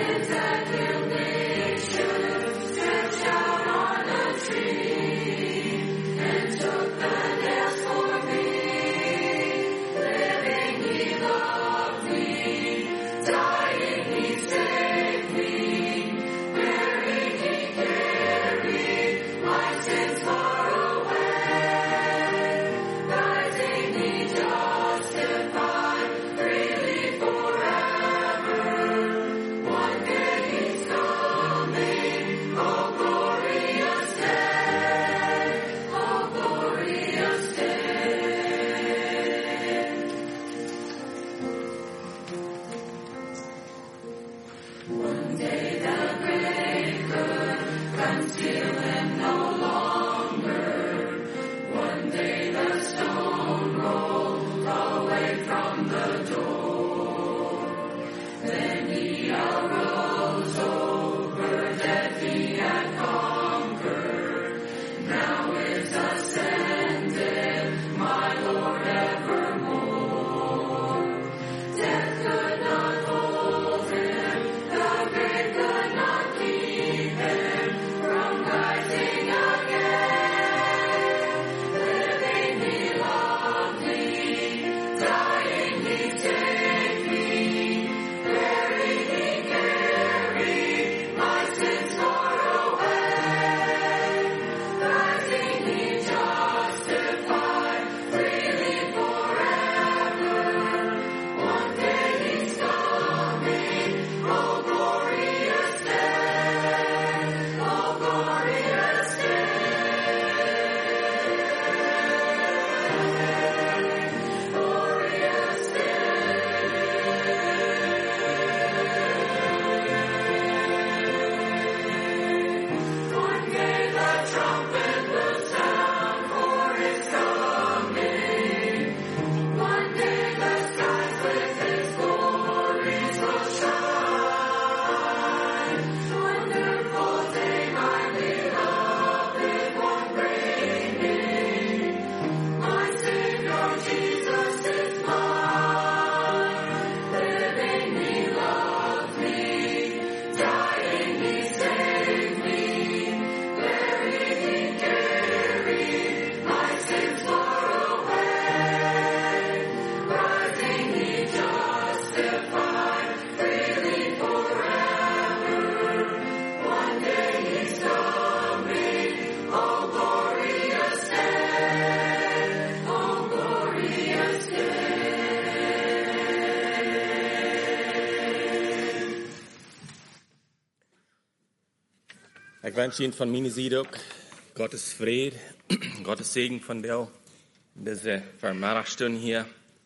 Ik wens Ihnen von meiner Seite auch Gottes Friede, Gottes Segen von dir in dieser Vermittagsstunde hier.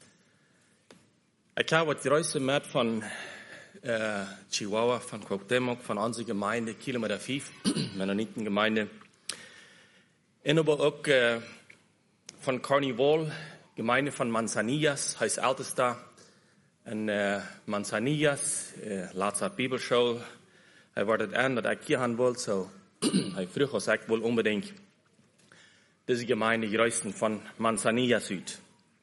Ich habe die Reise mit von Chihuahua, von Cuauhtémoc, von unserer Gemeinde, Kilometer 5, Mennonitengemeinde. Und aber auch von Carnival, Gemeinde von Manzanillas, heißt ältester. Und Manzanillas, Lazar Bibelschule. Hij wordt het aan dat ik hier gaan wil, zo hij vroeg ons ik wil unbedingt deze gemeinde gereisten van Manzanillas uit.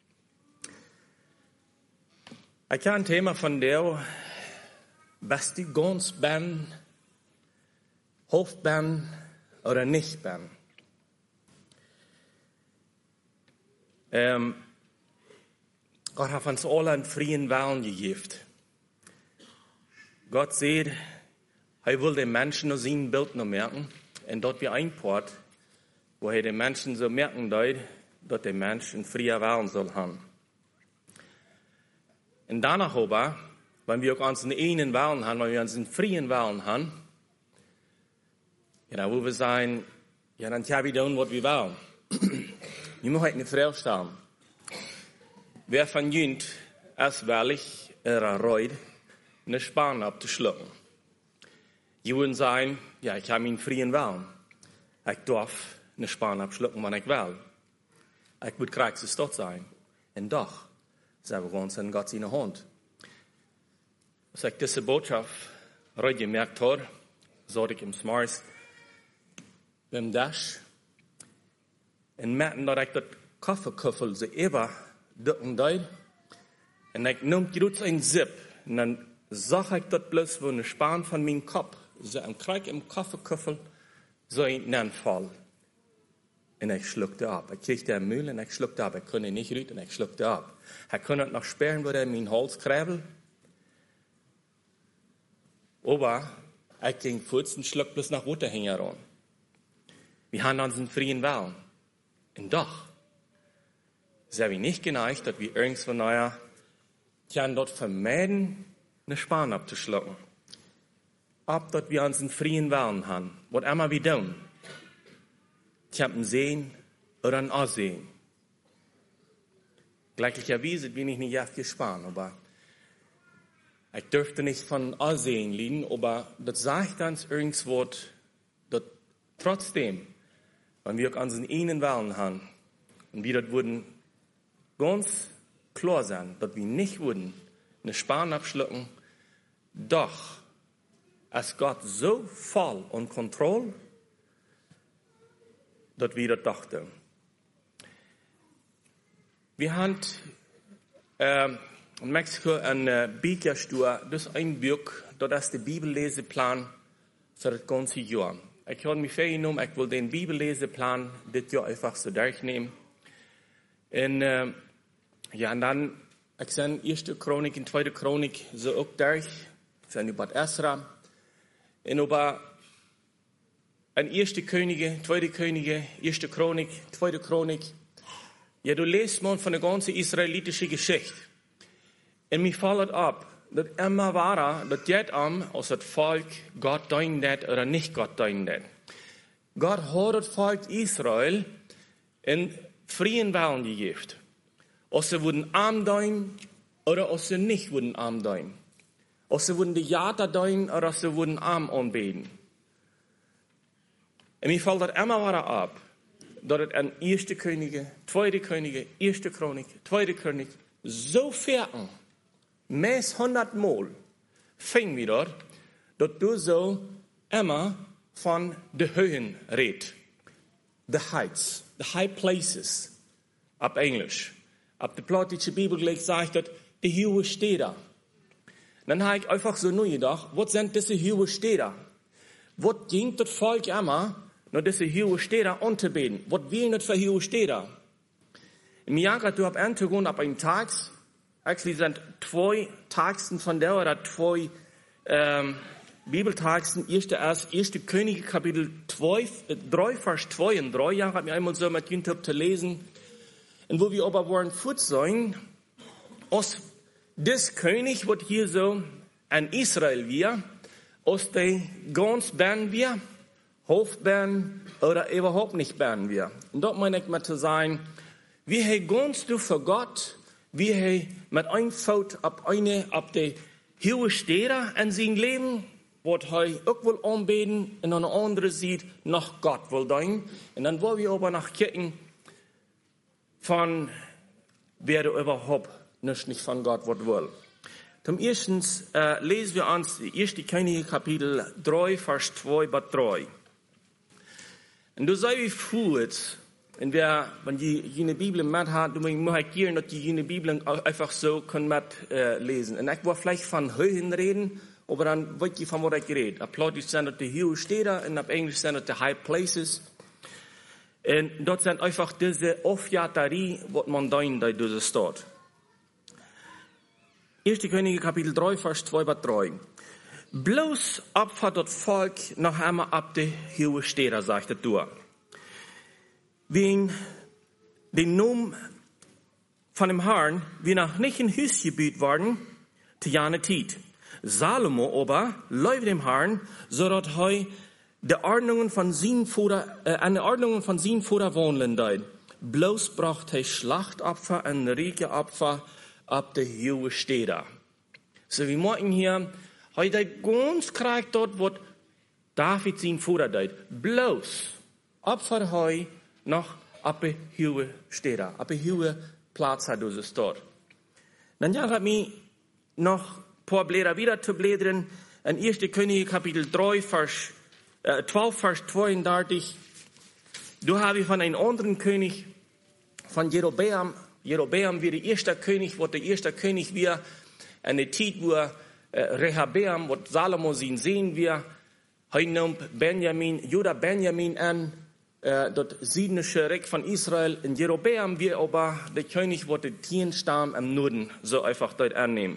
Ik heb een thema van jou, was die ganz ben, hoofd ben, oder nicht ben. Gott hat uns alle einen freien Willen gegeben. Gott sagt, er will den Menschen nur sein Bild noch merken. Und dort wie ein Port, wo er den Menschen so merken soll, dass der Mensch einen freien Willen soll haben. Und danach aber, wenn wir auch unseren eigenen Willen haben, wenn wir unseren freien Willen haben, ja, dann wollen wir sagen, ja, dann können wir tun, was wir wollen. Ich muss heute eine Frage stellen. Wer von Ihnen ist willig, reut, eine Spanne abzuschlucken? Je würden sagen, ja, ich habe meinen freien Willen. Ich darf eine Spanne abschlucken, wenn ich will. Ich würde kriegst dort sein. Und doch, sagen wir uns in Gott seine Hand. Als ich diese Botschaft heute gemerkt habe, so ich im Smars beim Dash, und merken, dass ich das Kaffeekuffel so immer drücken deed, und ich nehme kurz einen Zip, und dann sag ich dort bloß, wo eine Span von meinem Kopf, so ein Krieg im Kaffeeköffel, so ein Fall. Und ich schluckte ab. Ich kriegte einen Müll und ich schluckte ab. Ich konnte nicht rühren und ich schluckte ab. Ich konnte noch sperren, wo er mein Hals kräbel. Aber ich ging kurz und schluckte bloß nach Rote heran. Wir haben unseren freien Willen. Und doch sind wir nicht geneigt, dass wir irgendwo neuer dort vermeiden, eine Span abzuschlucken. Ob dass wir unseren freien Willen haben, was immer wir tun. Ich habe einen Sehen oder ein Aussehen. Gleicherweise bin ich nicht auf gespannt, aber ich dürfte nicht von Aussehen liegen, aber das sagt uns irgendwo, dass trotzdem, wenn wir unseren einen Willen haben, und wir dort würden ganz klar sein, dass wir nicht würden eine Span abschlucken, doch als Gott so voll und Kontrolle, dass wir das dachten. Wir haben in Mexiko ein Bücherstuhl, das ist ein Buch, das ist der Bibelleseplan für das ganze Jahr. Ich habe mich vorgenommen, ich will den Bibelleseplan das Jahr einfach so durchnehmen. Und dann, ich sehe 1. Chronik und 2. Chronik so auch durch. Ich sehe über Esra. Und über ein 1. Könige, 2. Könige, 1. Chronik, 2. Chronik. Ja, du liest mal von der ganzen israelitischen Geschichte. Und mir fällt ab, dass immer war, dass jetzt aus das Volk Gott dient oder nicht Gott dient. Gott hat das Volk Israel in freien Willen gegeben. Ob sie wurden arm dienen oder ob sie nicht wurden arm dienen. Ob sie wurden die Jahre dienen oder ob sie wurden arm anbeten. Und mir fällt das immer wieder ab, dass es an 1. Könige, 2. Könige, 1. Chronik, 2. König so vierten, mehr 100 Mal, fing wir dort, dass du so immer von den Höhen redest. The heights, the high places, ab Englisch. Ab der plattische Bibel gelegt sagt, dass die hohe Städte. Dann habe ich einfach so nur gedacht, was sind diese hohe Städte? Was ging das Volk immer, nur diese hohe Städte anzubeten? Was will nicht für hohe Städte? Im Jahr, du hast angeguckt, ab einem Tag, actually sind 2 Tagen von der oder 2 Bibeltagen, 1. Könige, Kapitel 3, Vers 2 und 3, ja, hat mir einmal so mit YouTube zu lesen. Und wo wir aber wollen fort sein, aus des König, wird hier so an Israel wir, aus der ganz bern wir, Hofbern oder überhaupt nicht bern wir. Und dort meine ich mal zu sagen, wir haben ganz du für Gott, wir haben mit einem Fuß ab der hohe Städte an sein Leben, was er auch will anbeten, und an der anderen Seite nach Gott will dienen. Und dann wollen wir aber nach gucken, von wer überhaupt nicht von Gott will. Zum ersten lesen wir uns die 1. Könige Kapitel 3, Vers 2 bis 3. Und du sei wie fuhrt, und wenn die jene Bibel mit hat, du musst halt gehen, dass die jene Bibel einfach so können mit lesen. Und ich will vielleicht von Höhen reden, aber dann weiß ich von was ich rede. Auf Plattdeutsch sind das die hohen Städte und auf Englisch sind das die High Places. Und dort sind einfach diese Aufjaterie, was man da in dieser Stadt. 1. Könige Kapitel 3, Vers 2 bis 3. Bloß opfert das Volk noch einmal ab die hohe Städte, sagt er durch. Wegen den Namen von dem Herrn, wie noch nicht in Hüs gebüht worden, zu jane Tiet. Salomo aber läuft dem Herrn, so dass er an Ordnungen von seinen Vater wohnen deit. Bloß braucht er Schlachtopfer und Riegeopfer ab der hohe Städte. So wie morgen hier, heute ganz Krieg dort, wo David sein Vater deit. Bloß opfer er noch ab der hohe Städte, ab der hohe Platz hat dieses dort. Dann ja, hat mich noch ein paar Blätter wieder zu blättern. In 1. Könige Kapitel 3, Vers 12, Vers 32. Du habe von einem anderen König, von Jerobeam wie der erste König, wo der erste König wir an der Zeit, wo Rehabeam, was Salomo sehen wir, er nimmt Juda Benjamin an, das südliche Reich von Israel. In Jerobeam wir aber, der König, wird den 10 Stamm im Norden so einfach dort annehmen.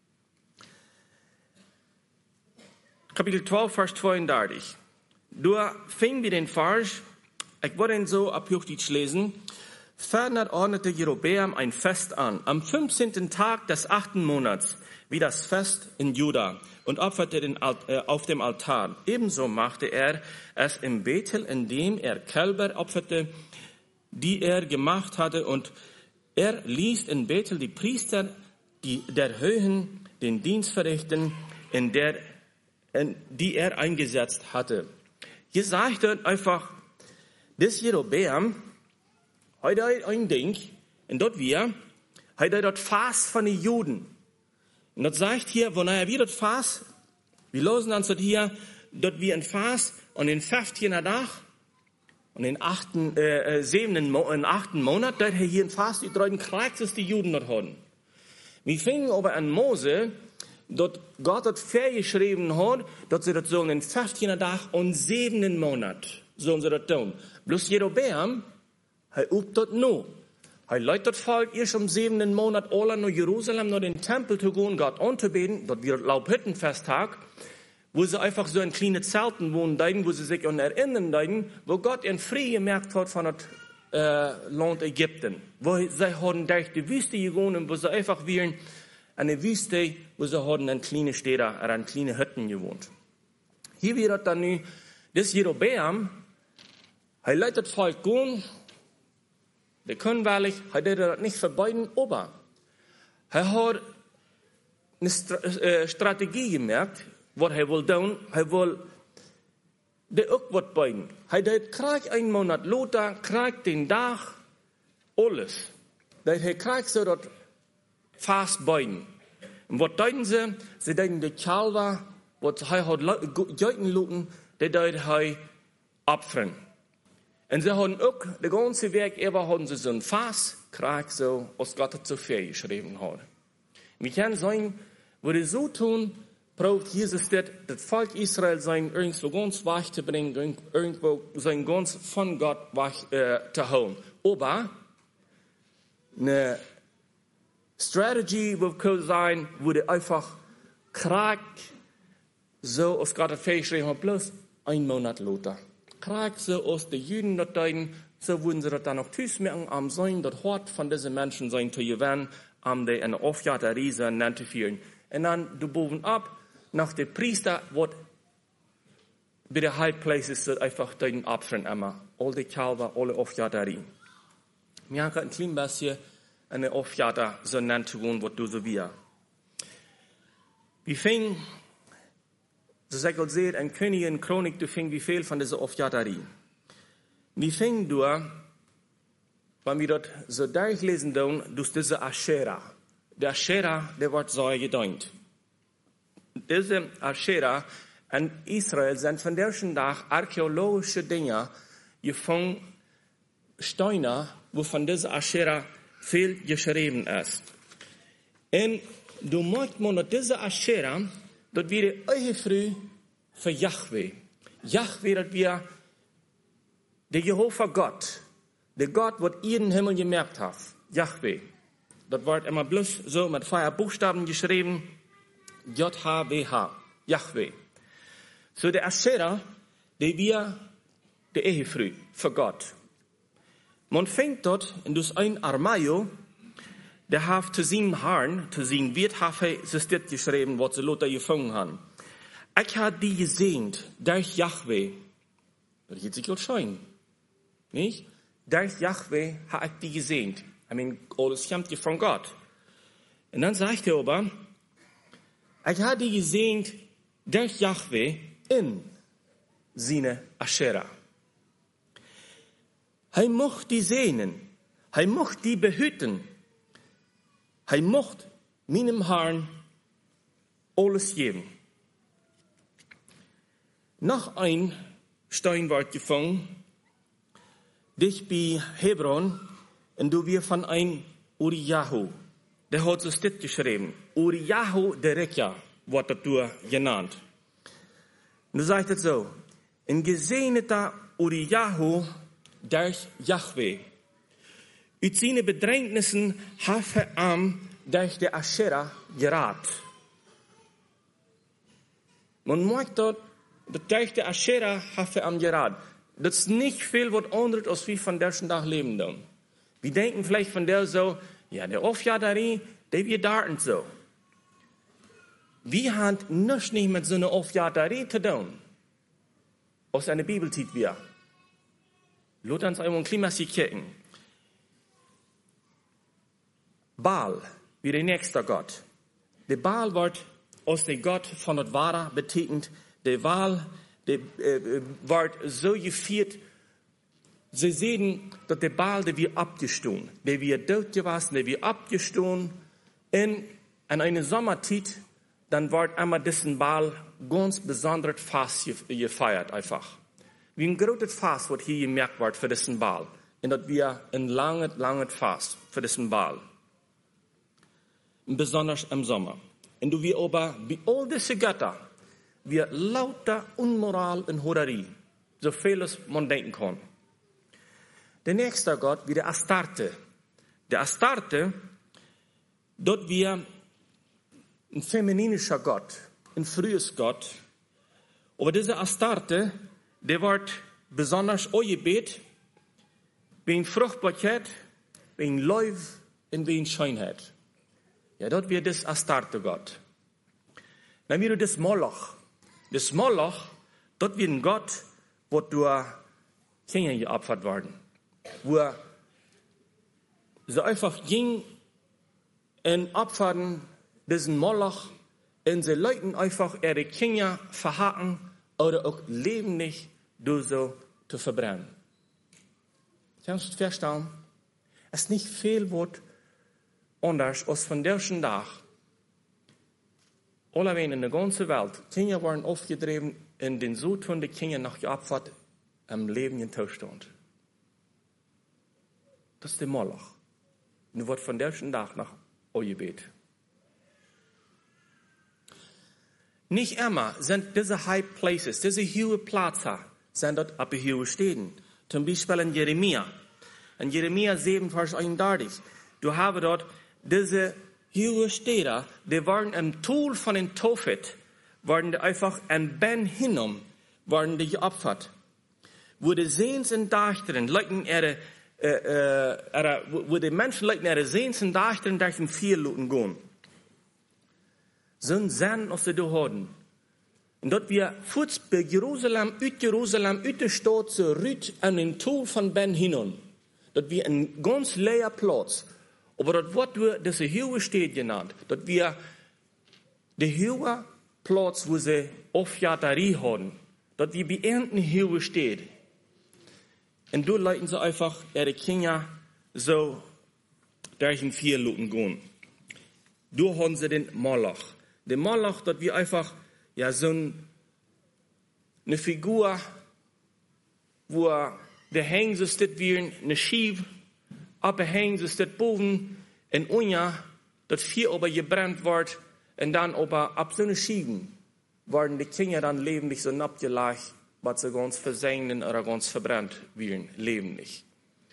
Kapitel 12, Vers 32. Da fingen wir den Vers, ich wollte ihn so ab Hochdeutsch lesen. Ferner ordnete Jerobeam ein Fest an, am 15. Tag des 8. Monats, wie das Fest in Juda, und opferte auf dem Altar. Ebenso machte er es im Bethel, indem er Kälber opferte, die er gemacht hatte, und er ließ in Bethel die Priester der Höhen den Dienst verrichten, in die er eingesetzt hatte. Hier sagt er einfach, das Jerobeam, heute ein Ding, und dort heute dort Fast von den Juden. Und das sagt hier, wo wir dort Fast, wir losen uns dort hier, dort wir ein Fast, und den 15. Tag, und den 8. Monat, dort hier ein Fast, die drei Krieg, das die Juden dort hatten. Wir fingen aber an Mose, dort Gott hat vorgeschrieben hat, dass sie das so den 15. Tag und 7. Monat sollen sie das tun. Bloß Jerobeam, er übt das nur. Er leitet das Volk erst am 7. Monat alle nach Jerusalem, nach den Tempel zu gehen, Gott anzubeten. Dort wird Laubhüttenfesttag, wo sie einfach so in kleinen Zelten wohnen, wo sie sich an erinnern, wo Gott in Frieden gemerkt hat von das Land Ägypten. Wo sie haben durch die Wüste gewohnt, wo sie einfach wären, an der Wüste, wo sie haben in kleine Städte, an kleine Hütten gewohnt. Hier wird dann nu, das Jerobeam, er leitet das Volk gehen, der können wahrlich, er hat das nicht verbeiden, aber er hat eine Strategie gemerkt, was er will tun, er will der auch was beiden. Er kriegt einen Monat Lothar, kriegt den Tag, alles. Er kriegt so das fast beiden. Und was deuten sie? Sie deuten die Kalver, was er hat geiten luten, der deut er opfern. Und sie haben auch, der ganze Weg über haben sie so ein Fass, kriegt so, was Gott zu viel geschrieben hat. Wir können sagen, wo die so tun, braucht Jesus das Volk Israel sein irgendwo ganz wach zu bringen, irgendwo sein ganz von Gott wach zu holen. Aber eine Strategie würde sein, würde einfach Krieg, so als Gott das festgeschrieben hat, bloß ein Monat Lothar. Krieg, so als die Juden dort deuten, so würden sie das dann noch merken, am sein, das Hort von diesen Menschen sein zu gewinnen, am die eine Aufjahrterie sein, zu führen. Und dann, du boven ab, nach der Priester, wird bei den High Places einfach deuten Opfern immer. All die Kalber, alle Aufjahrterie. Wir haben ein klein bisschen eine Aufjahrter so nennt zu gehen, was du so wie. Wir fingen, so sagt Gott seht, ein König in Chronik, du fing wie viel von dieser Aufjahrterie. Wir fingen durch, wenn wir dort so durchlesen, durch diese Aschera. Der Aschera, der wird so gedeutet. Diese Aschera in Israel sind von der Tag archäologische Dinge gefunden, Steine, wo von dieser Aschera viel geschrieben ist. Und du merkst man, dass diese Aschera, das wäre euch früh für Yahweh. Yahweh, das wäre der Jehova Gott. Der Gott, was ihr den Himmel gemerkt habt. Yahweh. Das wird immer bloß so mit 2 Buchstaben geschrieben. J-H-W-H. Yahweh. So der Aschera, der wäre der Ehefrüh für Gott. Man fängt dort, in das ein Armaio, der hat zu 7 Haaren, zu 7 wird, hat es dort geschrieben, was sie Lothar gefangen haben. Ich habe die gesehen, durch Yahweh. Das geht sich gut schein. Nicht? Durch Yahweh habe ich die gesehen. Alles kommt ja von Gott. Und dann sagt er aber, ich habe die gesehen, durch Yahweh in seine Aschera. Er mocht die sehnen. Er mocht die behüten. Er mocht meinem Herrn alles geben. Noch ein Stein wird gefangen, dich bei Hebron, und du wirst von ein Uriyahu. Der hat so steht geschrieben. Uriyahu der Rekja. wird das genannt. Und du sagst es so, ein gesegneter Uriyahu durch Yahweh. Uit seine Bedrängnissen habe durch die Aschera gerat. Man merkt dort, dass durch die Aschera habe gerat. Das ist nicht viel, was anderes, als wir von diesem Tag leben. Wir denken vielleicht von der so, ja, der Aufjaderie, der wir da und so. Wir haben nichts nicht mit so einer Aufjaderie zu tun. Aus einer Bibel zieht wir. Lass uns einmal ein Klimas kicken. Baal, wie der nächste Gott. Der Baal wird aus dem Gott von der Wara betekent. Der Baal, der wird so geführt. Sie sehen, dass der Baal, der wir abgestohlen, der wir tot gewesen, der wir abgestohlen, in einer Sommerzeit, dann wird einmal diesen Baal ganz besonders fast gefeiert, einfach. Wie ein großes Fast, was hier gemerkt wird für diesen Baal. Und dass wir ein langes Fast für diesen Baal. Besonders im Sommer. Und du wir aber, wie all diese Götter, wir lauter Unmoral und Horerie, so vieles man denken kann. Der nächste Gott, wie der Astarte. Der Astarte, dort wir ein femininischer Gott, ein frühes Gott. Aber dieser Astarte, der wird besonders angebetet wegen Fruchtbarkeit, wegen Läuf und wegen Schönheit. Ja, dort wird das Astarte Gott. Dann wird das Moloch. Das Moloch, dort wird ein Gott, wo durch Kinder geopfert worden. Wo sie einfach ging und opfern diesen Moloch und sie Leuten einfach ihre Kinder verhaken oder auch lebendig durch so zu verbrennen. Kannst du verstehen? Es ist nicht viel Wort anders als von diesem Tag. Allein in der ganzen Welt, Kinder waren aufgetrieben und den so tun die Kinder noch geopfert am Leben in Zustand. Das ist der Moloch. Und wird von diesem Tag nach angebetet. Nicht immer sind diese High Places, diese hohe Plätze, sind dort auf die hohen Städten. Zum Beispiel in Jeremia. In Jeremia 7, Vers 31. Du hast dort diese hohen Städte, die waren im Tool von den Tophet, waren die einfach ein Ben hinum, waren die geopfert. Wo die Sehens und Dachteren, leuten wo die Menschen leuten ihre Sehens und Dachteren durch den Vierluten gehen. So ein Sinn, was sie da haben. Und dort wir fuß bei Jerusalem, uit der Stadt zurück an den Tool von Ben hinum. Dort wir ein ganz leer Platz. Aber dort wird diese hohe Stadt genannt. Dort wir die hohe Platz, wo sie Aufjaderie haben. Dort wir beernten hohe Stadt. Und dort leiten sie einfach ihre Kinder so durch den Vierluten gehen. Da haben sie den Moloch. Der Moloch, dort wir einfach, ja, so eine Figur, wo der hängt sich das wie eine Schiebe, aber hängt sich das boven, in Unja, das vier aber gebrannt wird, und dann aber ab so eine Schieben, werden die Kinder dann lebendig so abgelegt, was sie ganz versengnen oder ganz verbrannt werden, lebendig.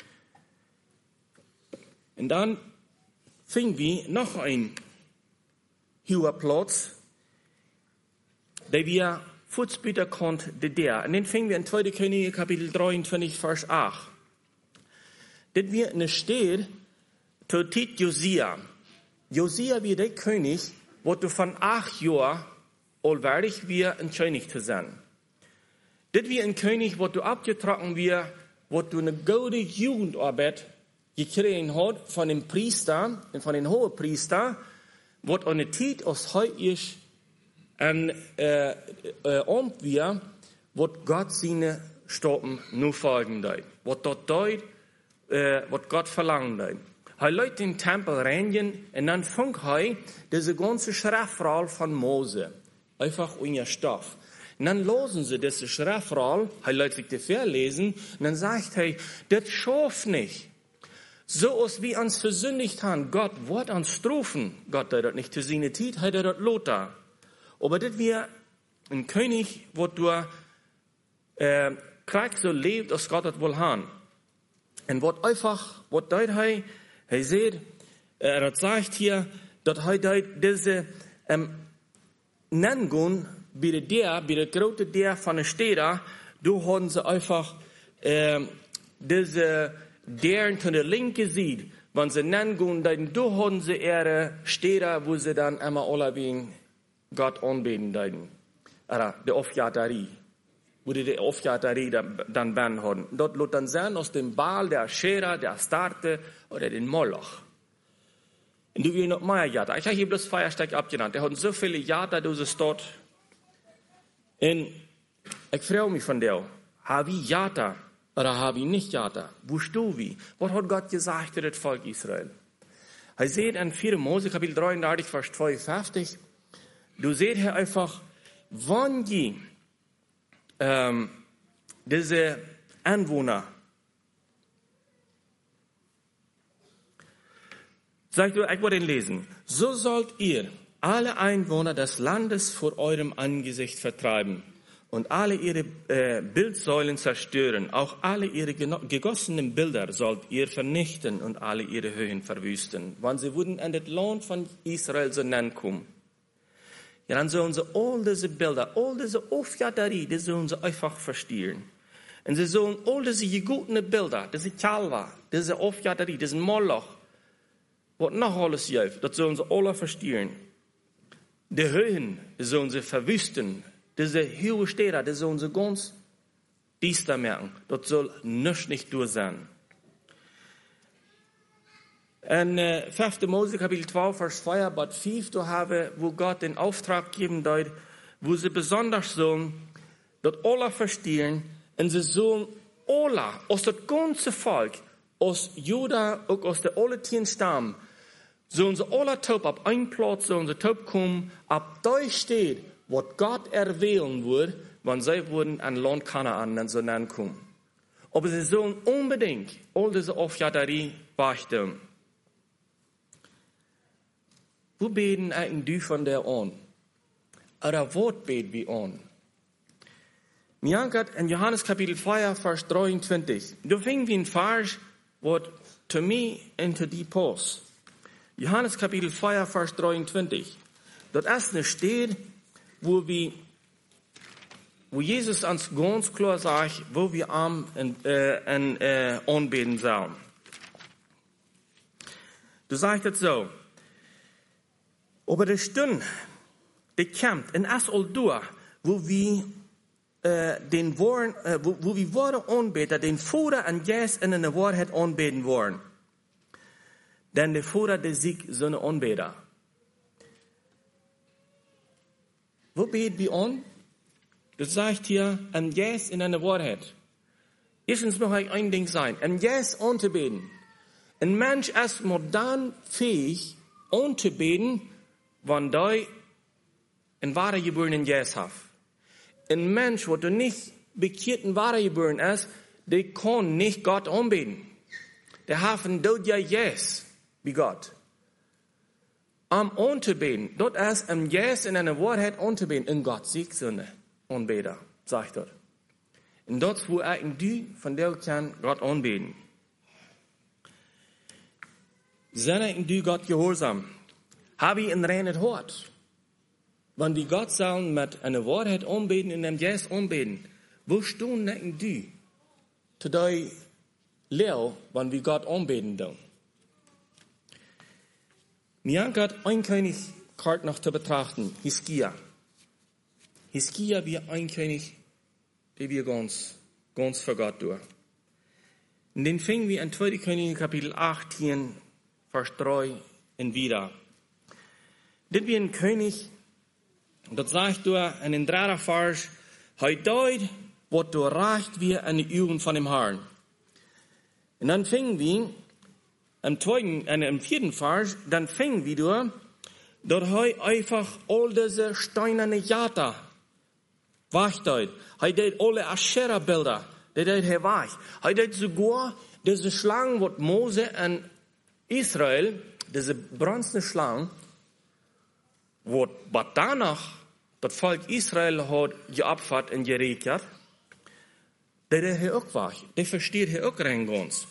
Und dann fing wir noch ein hoher Platz, der wir Fußbüter konnten, der. Und den fingen wir in 2. Könige, Kapitel 23, Vers 8. Das wir eine Stadt, zur Zeit Josia. Josia wie der König, wurde von 8 Jahren allwärtig wir ein König zu sein. Das wir ein König, wo du abgetragen wir, wo du eine gute Jugendarbeit gekriegt hat von dem Priester und von den Hohepriester, wo eine Zeit aus heute ist, und wir, wo Gott seine Stoppen nur folgen soll. Was Gott verlangen soll. Er lädt den Tempel reinigen und dann fängt er diese ganze Schriftrolle von Mose einfach in ihr Stoff. Und dann losen sie diese Schriftrolle, er lädt sich die verlesen und dann sagt er, das schafft nicht. So als wir uns versündigt haben, Gott wird uns strafen. Gott hat das nicht zu seiner Zeit, hat er das Lothar. Aber das wir ein König, wo du kriegst so lebt, als Gott das will haben. Und was einfach, was dort er sieht, das sagt hier, dass er diese Nennung, bei der große der von der Städte, da haben sie einfach diese deren von der Linke sieht, wenn sie Nennung, dann da haben sie ihre Städte, wo sie dann einmal alle wegen Gott anbeten, oder die Aufjatarie, wo die Aufjatarie dann ban haben. Dort wird dann sein aus dem Baal, der Aschera, der Astarte oder den Moloch. Und du willst noch mehr Jata. Ich habe hier bloß Feiersteig abgenannt. Der hat so viele Jata, du sie dort. Und ich frage mich von dir, habe ich Jata oder habe ich nicht Jata? Wo stehst du? Was hat Gott gesagt für das Volk Israel? Er sieht in 4. Mose, Kapitel 33, Vers 52, du siehst hier einfach, wann die diese Anwohner, sagt du, ich wollte ihn lesen, so sollt ihr alle Einwohner des Landes vor eurem Angesicht vertreiben und alle ihre Bildsäulen zerstören. Auch alle ihre gegossenen Bilder sollt ihr vernichten und alle ihre Höhen verwüsten. Wenn sie würden an das Land von Israel so nennen kommen, ja, dann sollen sie all diese Bilder, all diese Aufjatarie, die sollen sie einfach verstehen. Und sie sollen all diese gegotene Bilder, diese Kalva, diese Aufjatarie, diesen Moloch, was noch alles gibt, das sollen sie alle verstehen. Die Höhen sollen sie verwüsten. Diese hohe Städte, die sollen sie ganz düster merken. Das soll nicht durch sein. In 5. Mose, Kapitel 12, Vers 2, Bad 5, da haben, wo Gott den Auftrag geben dort, wo sie besonders sollen, dass alle verstehen, und sie sollen alle, aus dem ganzen Volk, aus Juda, auch aus der alle 10 Stamm, sollen sie alle taub ab einen Platz, sollen sie taub kommen, ab da steht, was Gott erwählen wird, wenn sie würden an Land Kanaan dann so nennen kommen. Aber sie sollen unbedingt all diese Aufjatarie beachten. Wo beten eigentlich du von der an? Oder was beten wir an? Mir ankert in Johannes Kapitel 4, Vers 23. Da fingen wir ein Vers, was to me and to die passt. Johannes Kapitel 4, Vers 23. Dort erste steht, wo Jesus uns ganz klar sagt, wo wir anbeten sollen. Du sagst es so. Aber die Stunde, die kommt, und es all durch, wo wir wo wir Worte anbeten, den Vater und Jesus in einer Wahrheit anbeten wollen. Denn der Vater, der sieht so eine Anbeter. Wo beten wir an? Das sagt hier, und Jesus in einer Wahrheit. Erstens noch ein Ding sein, und Jesus anzubeten. Ein Mensch ist modern fähig, anzubeten, wenn du ein wahrer geborenen Jesus hast. Ein Mensch, der nicht bekehrt und wahrer geboren ist, der kann nicht Gott anbeten. Der hat ein ja Jesus wie Gott. Anzubeten, dort ist Jesus in einer Wahrheit anzubeten, und Gott sieht so eine Anbeter, sagt dort. Und dort, wo du von der kann Gott anbeten. Sind du Gott gehorsam? Habe ich ein reines Hort? Wenn wir Gott sollen mit einer Wahrheit anbeten und dem Jesus anbeten, wo stehen du zu deinem Lehre, wenn wir Gott anbeten tun? Mir hat ein König Kart noch zu betrachten, Hiskia. Hiskia wie ein König, der wir ganz für Gott tun. Und den fingen wir in 2. Könige Kapitel 18, Vers 3 in wieder. Das wie ein König, das sagt du in den 3. Vers, er deut, was du reicht wir an die Augen von dem Herrn. Und dann fingen wir, im 4. Vers, dann fingen wir durch, dass er einfach all diese steinerne Jata wegdeut. Er deut alle Aschera-Bilder, die deut er weg. Er deut sogar diese Schlangen, was Mose in Israel, diese bronzene Schlangen, was danach das Volk Israel hat geopfert in Jericho, der hier auch war. Der versteht hier auch rein ganz.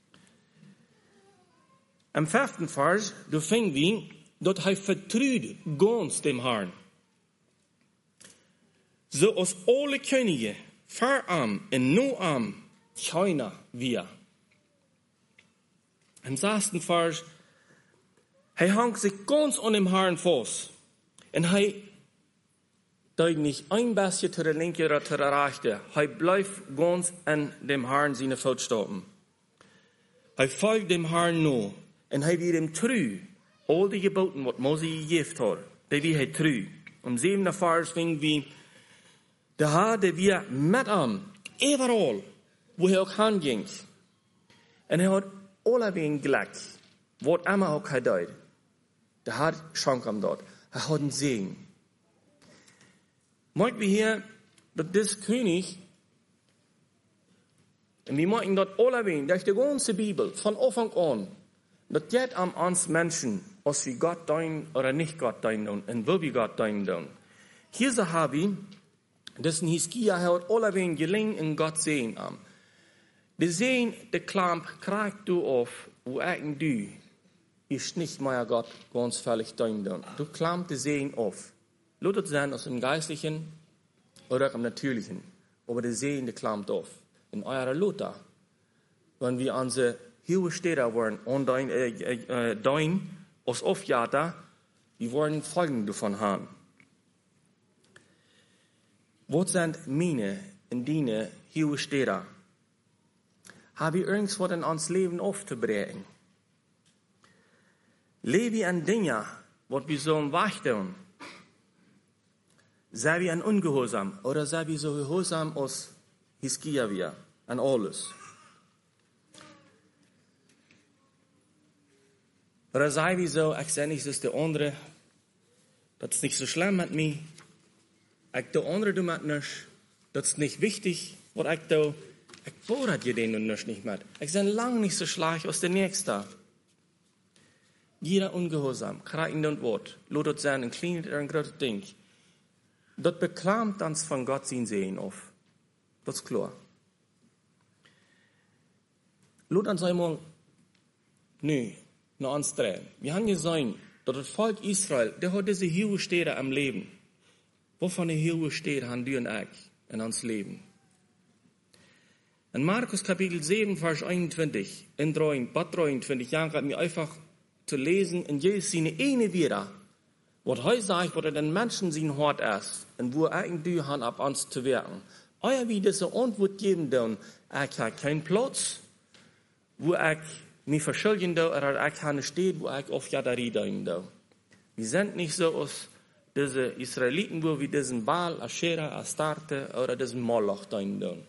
Am 5. Vers, da finden wir, dass er vertraut ganz dem Herrn. So als alle Könige, verarm und noarm, keiner wir. Am 6. Vers, er hangt sich ganz an dem Herrn fest. Und er deut nicht ein bisschen zu der Linke oder zu der Rechte. Er bleibt ganz an dem Herrn seine Fußstapfen. Er folgt dem Herrn nur. Und er wird ihm treu. All die Geboten, was Mose gegeben hat, die wird er treu. Am 7. Vers finden wir, der Herr, der wir mit ihm, überall, wo er auch hinging. Und er hat alle wen Glück, was immer auch er deut. Der Herr schenkt ihm dort. Er hat einen Segen. Merken wir hier, dass das König, und wir merken dort alle wen, durch die ganze Bibel, von Anfang an, dass geht an uns Menschen, ob wir Gott dienen oder nicht Gott dienen, und wo wir Gott dienen. Hier so habe ich, dass in Hiskia hat alle wen gelingen in Gott sehen am. Die sehen, der Klamp kriegt du auf, wo du ist nicht mehr Gott ganz völlig dienen. Du klampt die sehen auf. Lass es sein aus dem Geistlichen oder im Natürlichen. Aber die sehen, der klampt auf. In eurer Luther, wenn wir unsere hier steht da waren und dein aus Aufjata, die wollen Folgen davon haben. Was sind meine und deine hier steht da? Habe ich irgendwas in uns Leben aufzubringen? Lebe ich an Dinge, was wir so wachten? Sei wir an Ungehorsam oder sei wir so gehorsam als Hiskia wir an alles? Oder sei wie so, ich sehe nicht, dass der andere, das ist nicht so schlimm mit mir. Der andere tut mit nichts. Das ist nicht wichtig, was ich tue. Ich bohre dir den und nicht mit. Ich bin lang nicht so schlecht als der Nächste. Jeder ungehorsam, kriegt in das Wort. Lass das sein, ein kleines oder ein großes Ding. Das beklamt uns von Gott sein Sehen auf. Das ist klar. Lass uns einmal, nee, nach uns drehen. Wir haben gesehen, dass das Volk Israel, der hat diese hohe Städte am Leben. Wovon die hohe Städte haben die und ich in uns Leben? In Markus Kapitel 7, Vers 21, in 23, Jahren hat mir einfach zu lesen, in Jesus seine eine wieder, was heute sagt, was den Menschen sein Hort ist, und wo eigentlich haben ab uns zu wirken. Euer wie diese Antwort geben, dann, ich habe keinen Platz, wo ich mich verschulden da, oder ich habe steht, wo ich auf Jadari dahin da. Wir sind nicht so aus diese Israeliten, wo wir diesen Baal, Aschera, Astarte oder diesen Moloch dahin da.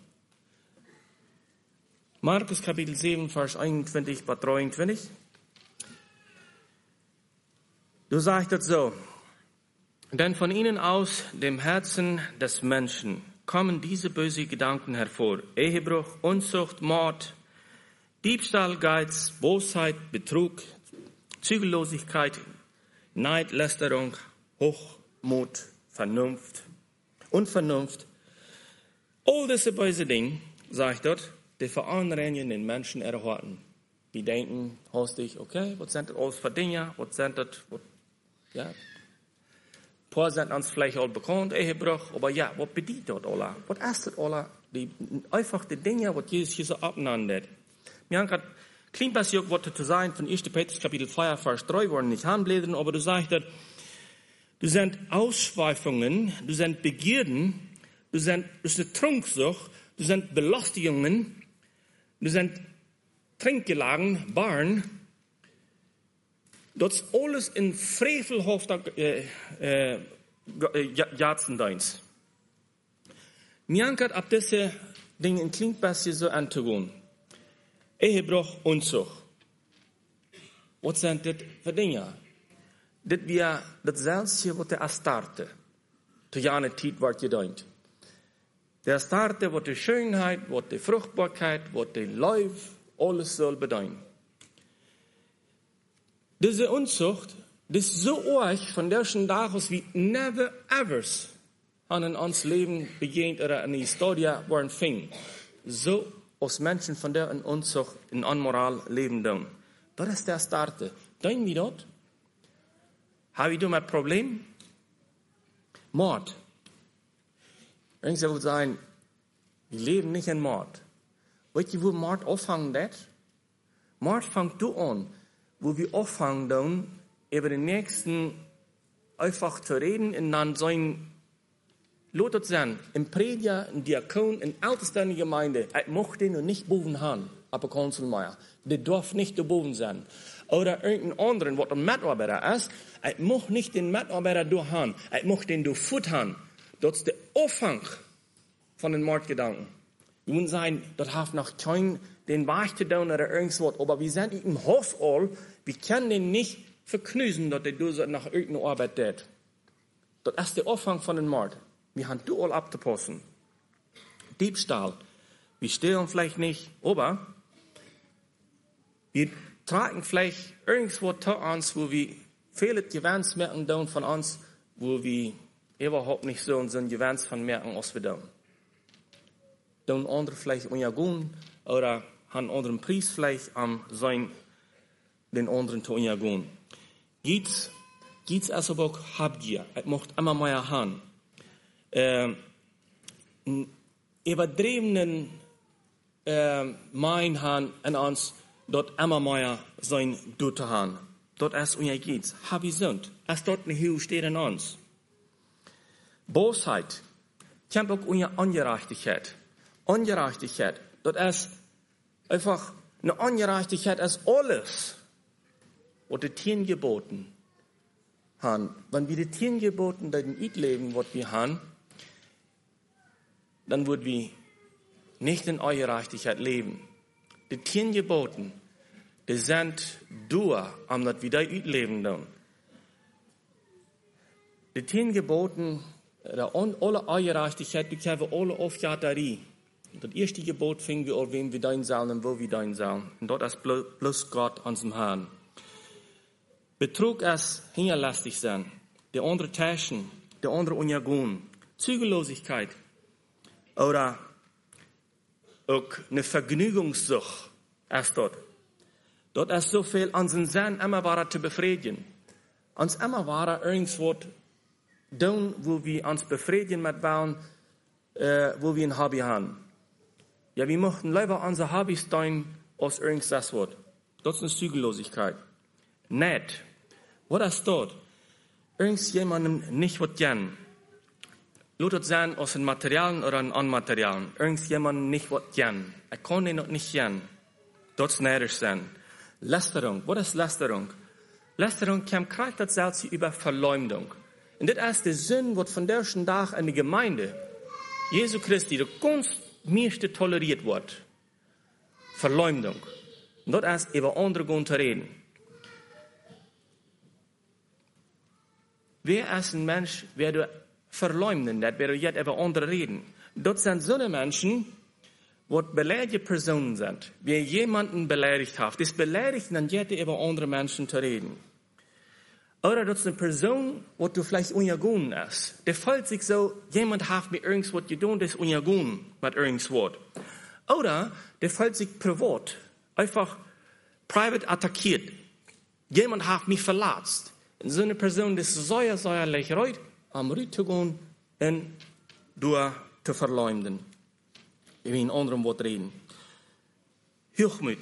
Markus Kapitel 7, Vers 21 bis 23. Du sagst das so, denn von ihnen aus, dem Herzen des Menschen, kommen diese bösen Gedanken hervor. Ehebruch, Unzucht, Mord, Diebstahl, Geiz, Bosheit, Betrug, Zügellosigkeit, Neid, Lästerung, Hochmut, Unvernunft. All diese böse Dinge, sagt dort, die veranrennen den Menschen erhalten. Die denken, hostig, okay, was sind das alles für Dinge, was sind das, ja. Ein paar sind uns vielleicht all bekannt, Ehebruch, aber ja, was bedeutet das alle? Was ist das alle? Einfach die Dinge, was Jesus hier so abnannte. Wir haben gerade klein bisschen was zu sagen von 1. Petrus Kapitel 4, Vers 3, wollen nicht anblättern, aber du sagst, du sind Ausschweifungen, du sind Begierden, du sind Trunksucht, du sind Belustigungen, du sind Trinkgelagen, Barn. Das ist alles in frevelhafter Jahrendienst. Mir hat ab diese Dinge ein klein bisschen so anzugehen. Ehebruch, Unzucht. Was sind das für Dinge? Das wäre das Selbste, was der Astarte zu jener Zeit wird gedient. Der Astarte, was die Schönheit, was die Fruchtbarkeit, was die Läuf, alles soll bedeuten. Diese Unzucht, das ist so arg von der schon Tag wie never ever an in uns Leben begegnet oder eine Historie waren fing. So als Menschen von der in uns auch in Unmoral leben tun. Das ist der Starte. Denken wir dort? Habe ich da ein Problem? Mord. Irgendwer will sagen, wir leben nicht in Mord. Weißt du, wo Mord anfangen wird? Mord fängt da an, wo wir anfangen dann, über den Nächsten einfach zu reden und dann sagen, lass es sein, im Prediger, im Diakon, in ältesten Gemeinde, ich mochte ihn nicht boven haben, aber Konsulmeier. Der darf nicht da boven sein. Oder irgendein anderen, was ein Mitarbeiter ist, ich mochte nicht den Mitarbeiter da haben, ich mochte den da Foot haben. Das ist der Anfang von den Mordgedanken. Wir müssen sagen, das hat noch kein den Weich zu tun oder irgendwas, aber wir sind im Haus all, wir können den nicht verknüsen, dass der da nach irgendeiner Arbeit tät. Das ist der Anfang von den Mord. Wir haben da all abzupassen. Diebstahl. Wir stehlen vielleicht nicht, aber wir tragen vielleicht irgendwo zu uns, wo wir viele Gewinnsmerken tun von uns, wo wir überhaupt nicht so unseren Gewinns von merken, als wir tun. Tun andere vielleicht unjagun oder haben anderen Preis vielleicht am sein, den anderen zu unjagun. Geht's also auch Habgier. Es macht immer mehr haben. Übertriebenen mein haben an uns, dort immer mehr sein Dute haben. Dort ist unser geht's. Hab ich sind. Es dort nicht hier steht in uns. Bosheit. Kämpft auch unsere Ungerechtigkeit. Ungerechtigkeit. Dort ist einfach eine Ungerechtigkeit als alles, was die 10 Geboten haben. Wenn wir die 10 Geboten in leben, was wir haben, dann würden wir nicht in Ungerechtigkeit leben. Die 10 Geboten, die sind da, um das wieder leben dann. Die 10 Geboten, alle Ungerechtigkeit, die können alle Aufgaterie. Das erste Gebot fing wir an, wem wir dein sollen und wo wir dein sollen. Und dort ist bloß Gott an dem Herrn. Betrug ist hinterlastig sein. Der andere Täuschen, der andere Unjagun. Zügellosigkeit. Oder auch eine Vergnügungssucht ist dort. Dort ist so viel an den Sinn immer weiter zu befriedigen. Uns immer weiter irgendwo tun, wo wir uns befriedigen mit wollen, wo wir ein Hobby haben. Ja, wir möchten lieber unsere Hobbys tun, als irgendwas wird. Das ist eine Zügellosigkeit. Nicht. Was ist dort? Irgendjemandem nicht was gern. Lass es sein aus den Materialien oder den Unmaterialien. Irgendjemandem nicht was gern. Er kann ihn noch nicht gern. Das ist neidisch sein. Lästerung. Was ist Lästerung? Lästerung kommt gerade das über Verleumdung. Und das ist der Sinn, was von der ersten Tag in der Gemeinde Jesu Christi, der ganz meiste toleriert wird. Verleumdung. Und das ist über andere Gründe zu reden. Wer ist ein Mensch, wer du verleumden, wer du jetzt über andere reden? Das sind so eine Menschen, die beleidigte Personen sind. Wer jemanden beleidigt hat, das beleidigt dann jetzt über andere Menschen zu reden. Oder das ist eine Person, die du vielleicht unjagun ist. Der fühlt sich so, jemand hat mir irgendwas getan, das ist unjagun mit irgendwas. Oder der fühlt sich privat, einfach private attackiert. Jemand hat mich verletzt. Und so eine Person, das ist sehr lächerlich, am Rücken zu gehen und durch zu verleumden. Ich will in anderem Wort reden. Hochmut.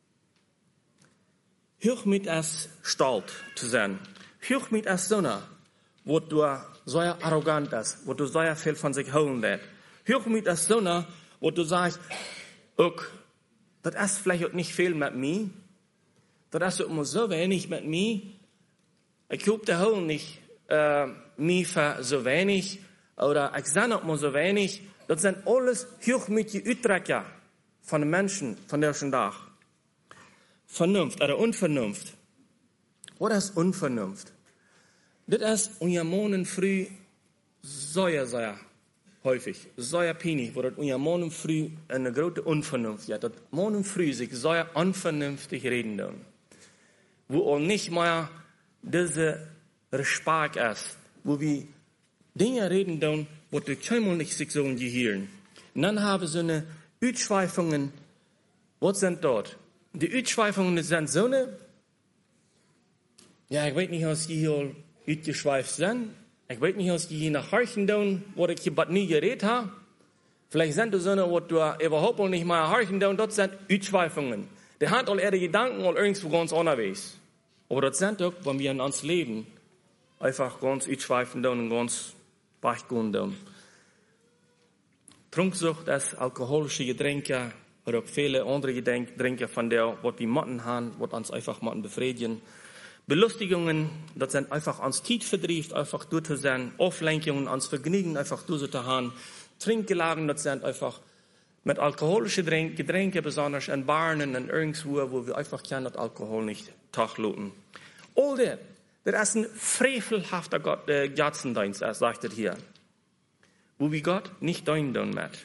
Hochmut ist stolz zu sein. Hochmut ist so eine, wo du sehr arrogant bist, wo du sehr viel von sich holen lässt. Hochmut ist so eine, wo du sagst, das ist vielleicht auch nicht viel mit mir. Das ist auch immer so wenig mit mir. Ich glaube, der holen nicht mir für so wenig. Oder ich sage auch mal so wenig. Das sind alles hochmütige Utdrücke von den Menschen von der ersten Tag. Vernunft oder Unvernunft. Was ist Unvernunft? Das ist unser Morgen früh sehr häufig, sehr peinlich, wo das unser Morgen früh eine große Unvernunft hat. Das Morgen früh sich sehr unvernünftig reden dann. Wo auch nicht mehr diese Respekt ist, wo wir Dinge reden dann, wo die Kämmel nicht sich so gehören. Und dann haben sie eine Ausschweifungen. Was sind dort? Die Ausschweifungen sind so eine, ja, ich weiß nicht, was die hier ausgeschweift sind. Ich weiß nicht, was die hier nach Horchen tun, wo ich hier nie geredet habe. Vielleicht sind das so eine, wo du überhaupt nicht mal Horchen tun, dort sind Ausschweifungen. Die hat all ihre Gedanken all irgendwo ganz unterwegs. Aber das sind auch, wenn wir in uns leben, einfach ganz ausschweifen tun und ganz wachgehen tun. Trunksucht ist alkoholische Getränke oder auch viele andere Getränke von der, was wir machen haben, was uns einfach machen befriedigen. Belustigungen, das sind einfach ans Zeit verdrieft, einfach durch zu sein. Auflenkungen, ans Vergnügen, einfach durch zu haben. Trinkgelagen, das sind einfach mit alkoholischen Getränke, besonders in Baren und irgendwo, wo wir einfach kennen, dass Alkohol nicht tachluten. All das ist ein frevelhafter Götzendienst, sagt er hier. Wo wir Gott nicht dienen mit.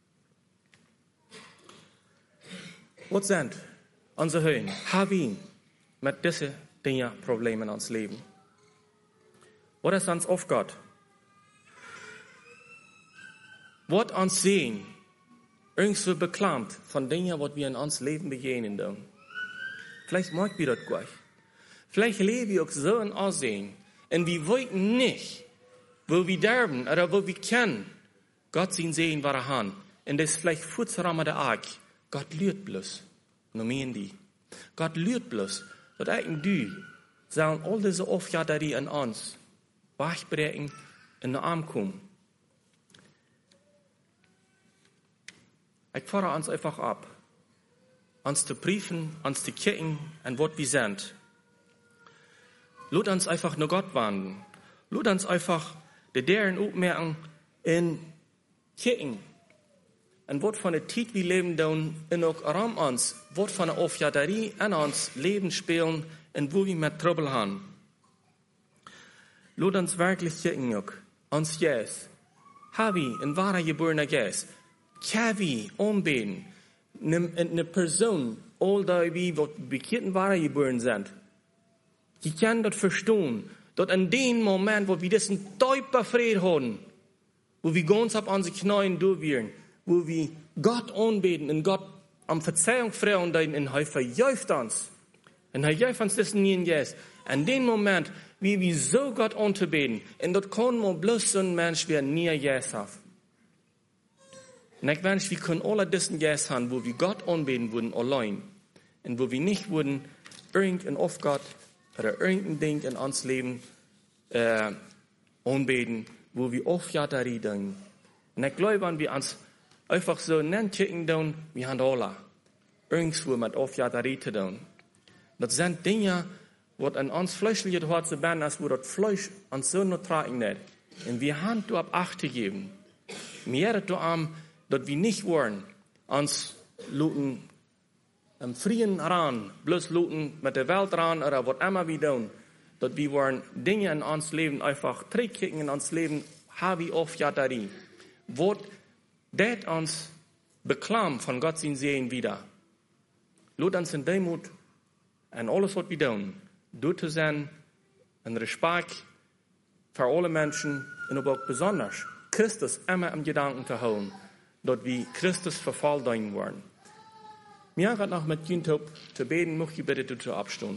Was sind unsere Höhen? Haben wir mit diesen Dingen Probleme in uns Leben? Was ist uns auf Gott? Was uns sehen, irgendwo beklagt von Dingen, was wir in uns Leben begehen. Vielleicht mag wir das gleich. Vielleicht leben wir auch so in Aussehen. Und wir wollten nicht, wo wir derben oder wo wir kennen, Gott sehen, was haben. Und das ist vielleicht Futzrahmen der Arg. Gott lügt bloß. Nur mehr die. Gott lügt bloß. Dat eigen du sollen all diese Aufgaben die an uns wegbringen in den Arm kommen. Ich fordere uns einfach ab, uns zu prüfen, uns zu kicken, an was wir sind. Lasst uns einfach nur Gott wandeln. Lasst uns einfach die deren aufmerken in kicken. Und was von der Zeit wir leben, dann in auch Raum uns, was von der Aufgabe an uns Leben spielen und wo wir mit Trouble haben. Lasst uns wirklich kicken auch. Uns yes. Habi, ein wahrer geborener Geist. Kavi, umbeten. Eine Person, all die wir bekannten wahrer geboren sind. Die können das verstehen, dass in dem Moment, wo wir diesen tiefen Frieden haben, wo wir ganz auf unsere Knien durchwirren, wo wir Gott anbeten und Gott am Verzeihung fragen und er verjäuft uns. Und er jäuft uns das nie yes. In dem Moment, wie wir so Gott anzubeten, und dort kann man bloß so ein Mensch, der nie yes hat. Und ich wünsche, wir können alle diesen yes haben, wo wir Gott anbeten würden allein. Und wo wir nicht würden irgendein Aufgott oder irgendein Ding in uns Leben anbeten, wo wir Aufgaben reden. Und ich glaube, wenn wir uns einfach so nennen, dann, wir haben alle irgendwo mit Aufgaben zu tun. Das sind Dinge, die an uns fleischliche Hort zu werden, als wo das Fleisch uns so noch tragen nicht. Und wir haben da ab Acht gegeben. Mir da am, dass wir nicht wollen, uns looten im Frieden ran, bloß looten mit der Welt ran oder was immer wir tun. Dass wir wollen Dinge in uns Leben einfach trägkicken in uns Leben, haben wir Aufgaben. Was das uns beklamt von Gott sehen wieder. Lasst uns in Demut und alles, was wir tun, durch zu sein, in Respekt für alle Menschen und aber auch besonders Christus immer im Gedanken zu haben, dass wir Christus verfolgen wollen. Mir hat noch mit YouTube zu beten, möchte ich bitte dazu abstimmen.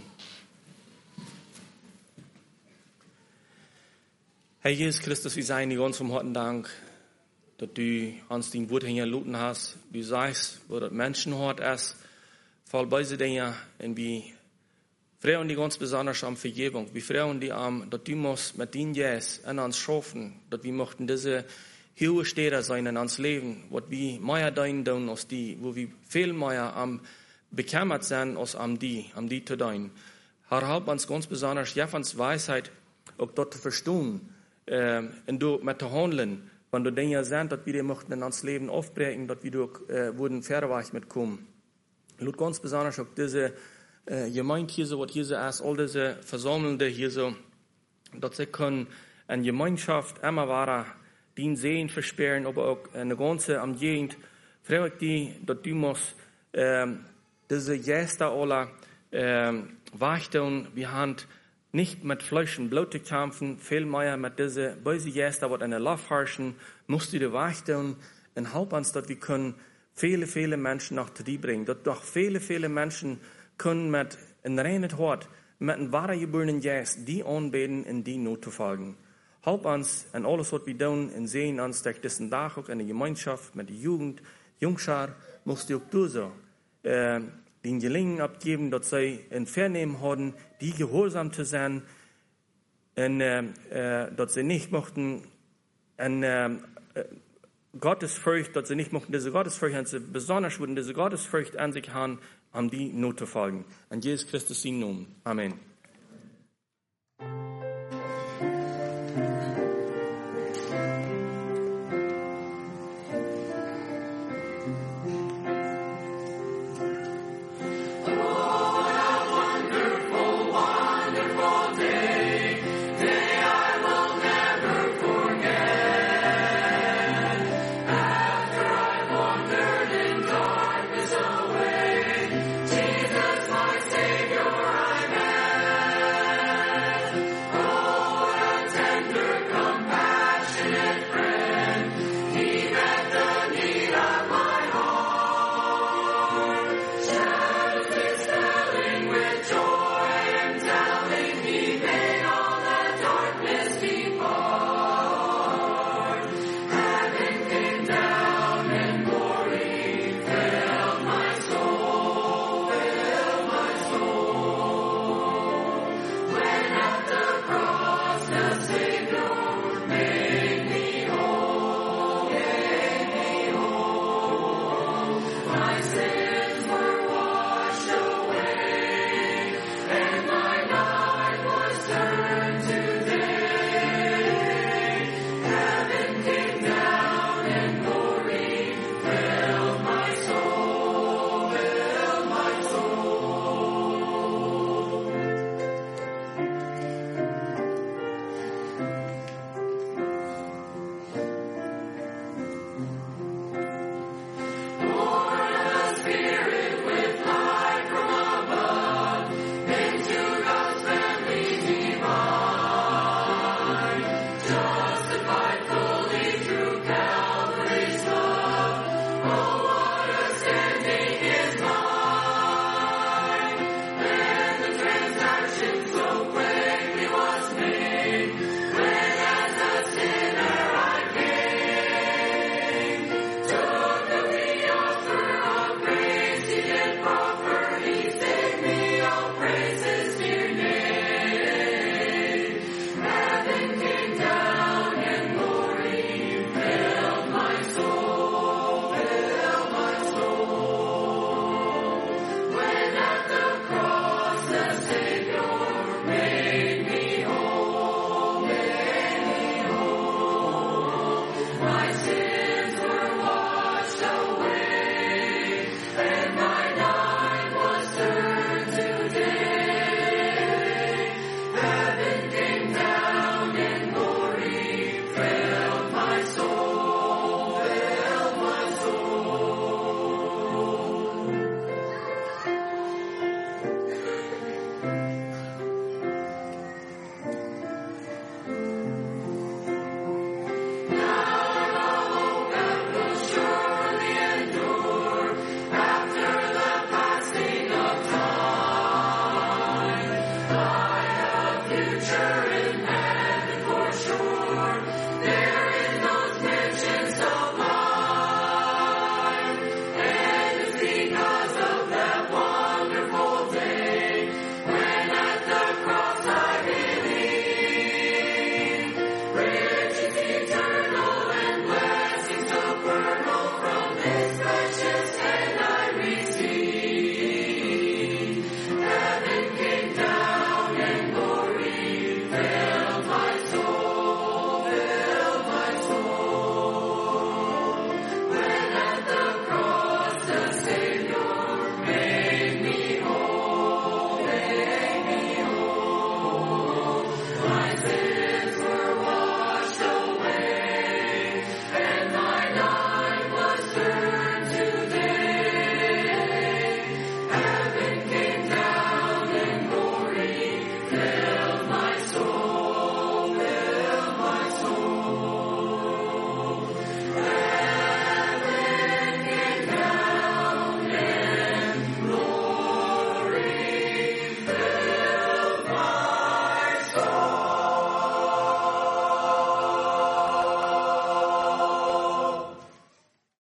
Herr Jesus Christus, wir sagen dir ganz vom harten Dank, dass du uns den Wort hingeluten hast. Du sagst, wo das Menschenhort ist, voll bei diese Dinge, und wir freuen die ganz besonders am Vergebung. Wir freuen die am, dass du musst mit den Jes in uns schaffen, dass wir möchten diese hohe Städte sein in uns Leben, was wir mehr tun als die, wo wir viel mehr am bekämmert sind als am die zu tun. Herr, help uns ganz besonders, ja, uns Weisheit, auch dort zu verstehen, und du mit zu handeln, wenn du Dinge sind, dass wir die möchten in uns Leben aufbrechen, dass wir durch, wurden Pferdeweich mitkommen. Lut ganz besonders auch diese Gemeinde hier so, was hier so ist, all diese Versammelnde hier so, dass sie können eine Gemeinschaft immer weiter den Sehen versperren, aber auch eine ganze am Gegend. Frage ich die, dass du musst diese Gäste alle wachten. Wir haben nicht mit Fleisch und Blut zu kämpfen, vielmehr mit diese böse Geister, die in der Luft herrschen, musst du dir wach tun und help uns, dass wir können viele Menschen nach dir bringen. Dass doch viele Menschen können mit einem reinen Hort, mit einem wahren geborenen Geist, die anbeten und die Not zu folgen. Help uns in alles, was wir tun, und sehen uns durch diesen Tag auch in der Gemeinschaft mit der Jugend, Jungschar, musst du auch du so, den Gelingen abgeben, dass sie ein Vernehmen haben, die gehorsam zu sein, und dass sie nicht mochten, Gottesfurcht, dass sie nicht mochten, diese Gottesfurcht, und sie besonders würden diese Gottesfurcht an sich haben, um die Not zu folgen. An Jesus Christus in Namen. Amen. My Savior.